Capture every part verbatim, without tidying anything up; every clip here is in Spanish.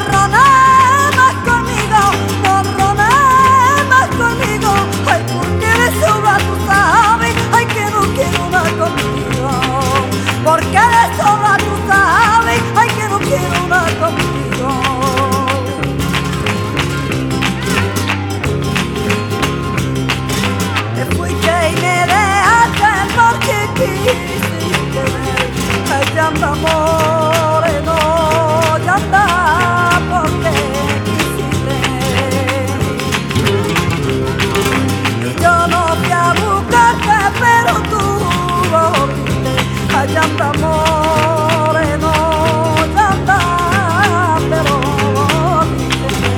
rones más conmigo, no rones más conmigo. Ay, porque de sobra tú sabes, ay, que no quiero nada conmigo. Porque de sobra tú sabes, ay, que no quiero nada conmigo. Te fuiste y me dejaste porque quisiste ver. Ay, ya anda moreno, ya anda porque quisiste. Y yo no fui a buscarte, pero tú volviste. Ay, ya anda moreno, ya anda, pero volviste.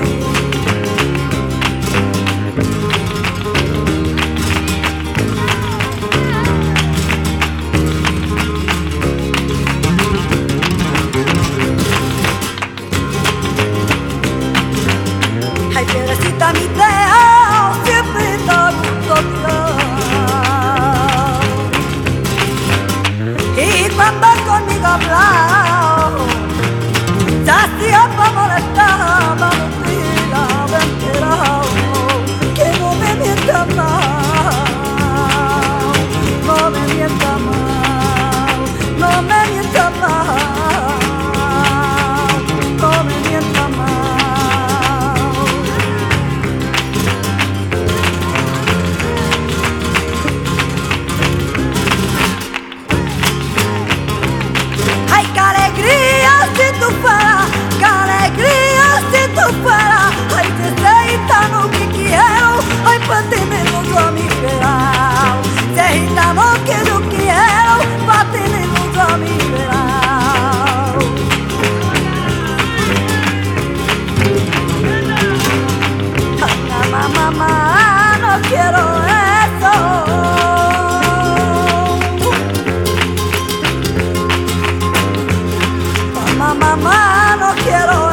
Ay, piedrecita, mi dedo siempre está a punto de tirar. Y cuando conmigo hablas, ya siempre molestaba, mentira, mentira, que no me mientas más, no me mientas más, no me mientas más, no me mientas más. Ay, qué alegría si tú fueras, qué alegría si tú fueras. Ay, que ese gitano que quiero, ay, para tenerlo yo a mi lado. Ese gitano que yo quiero, para tenerlo yo a mi lado. Ay, mamá, mamá, no quiero eso. Mamá, mamá, no quiero